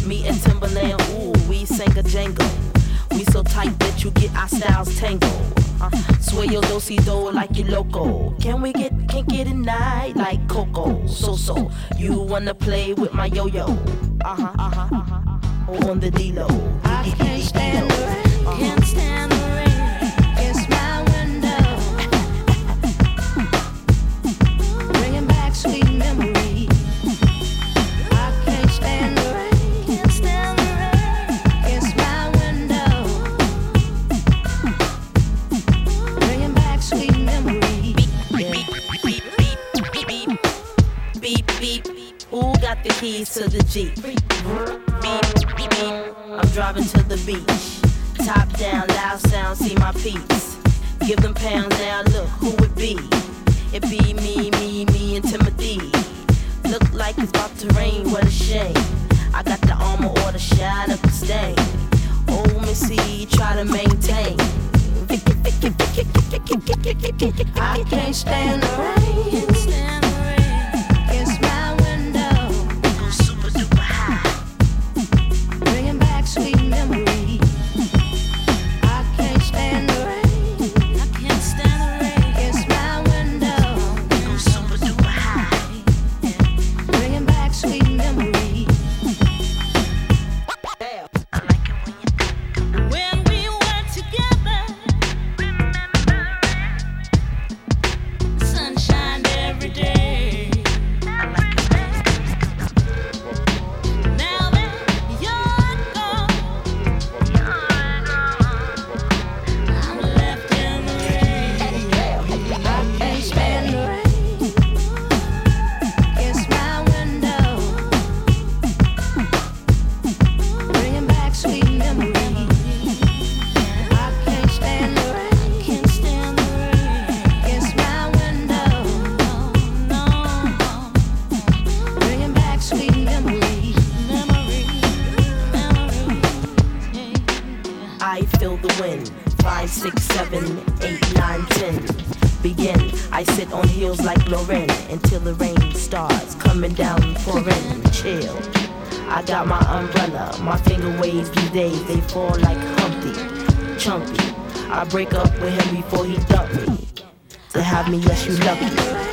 Me and Timberland, ooh, we sang a jangle. We so tight that you get our styles tangled. Sway your do-si-do like you loco. Can we get kinky tonight like Coco? So, you wanna play with my yo-yo? On the D-Lo. I can't stand the rain, can't stand the rain. It's my window, bringing back sweet memories. I can't stand the rain, can't stand the rain. It's my window, bringing back sweet memories. Beep, beep, beep. Who got the keys to the Jeep? Beep, beep. I'm driving to the beach. Top down, loud sound, see my peeps. Give them pounds now, look who it be. It be me and Timothy. Look like it's about to rain, what a shame. I got the armor or the shine up the stain. Oh, Missy, try to maintain. I can't stand the rain, can't stand the rain. It's my window, go super duper high, bringing back sweet memories. I can't stand the rain, I can't stand the rain. It's my window, go super duper high, bringing back sweet memories. When we were together, sunshine every day. Now that you're gone, I'm left in the rain. I can't stand the rain. It's my window, bringing back sweet memories. I can't stand the rain, can't stand the rain. It's my window, no, bringing back sweet memories. I feel the wind. 5, 6, 7, 8, 9, 10. Begin. I sit on heels like Lauren until the rain starts coming down, pouring. Chill. I got my umbrella. My finger waves these days, they fall like Humpty, Chumpy. I break up with him before he dumped me. To have me, yes, you lucky.